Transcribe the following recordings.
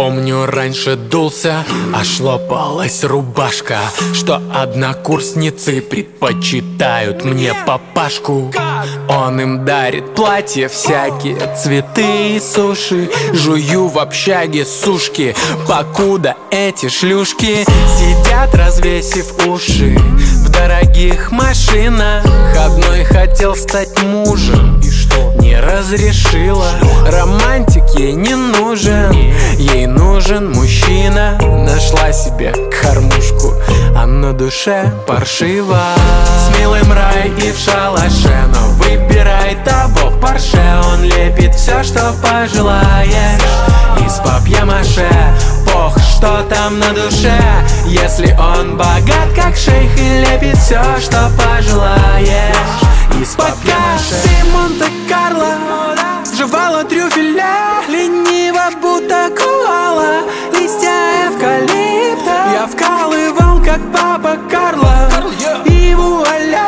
Помню, раньше дулся, аж лопалась рубашка, что однокурсницы предпочитают мне папашку. Он им дарит платья, всякие цветы и суши. Жую в общаге сушки, покуда эти шлюшки сидят, развесив уши в дорогих машинах. Одной хотел стать мужем, и что? Не разрешила. Романтик ей не нужен, ей нужен мужчина. Нашла себе кормушку, а на душе паршиво. С милым рай и в шалаше, но выбирай того в парше. Он лепит все, что пожелаешь, из папье-маше. Пох, что там на душе, если он богат, как шейх, и лепит все, что пожелаешь, из папье-маше. Ты Монте-Карло, жевала трюфеля, лениво, будто коала, листья эвкалипта. Я вкалывал, как папа Карло, и вуаля,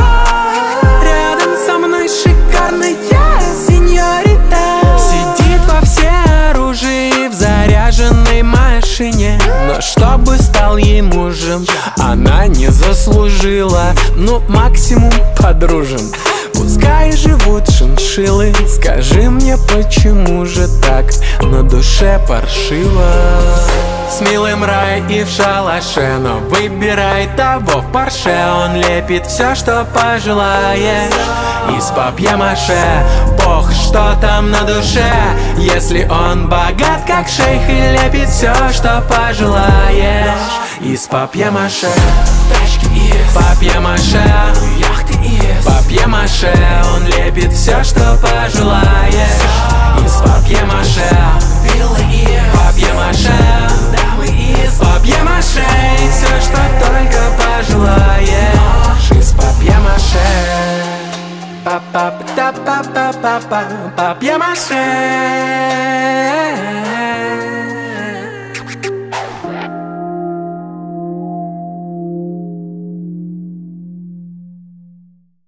рядом со мной шикарная сеньорита. Сидит во всеоружии в заряженной машине, но чтобы стал ей мужем, она не заслужила. Ну, максимум подружим. Пускай живут шиншиллы, скажи мне, почему же так на душе паршиво? С милым рай и в шалаше, но выбирай того в парше. Он лепит все, что пожелаешь, из папье-маше. Бог, что там на душе, если он богат, как шейх, и лепит все, что пожелаешь, из папье-маше. Папье-маше, папье-маше, он лепит все, что пожелаешь, из папье-маше. Папье-маше, папье-маше, все, что только пожелаешь, из папье-маше. Папье-маше.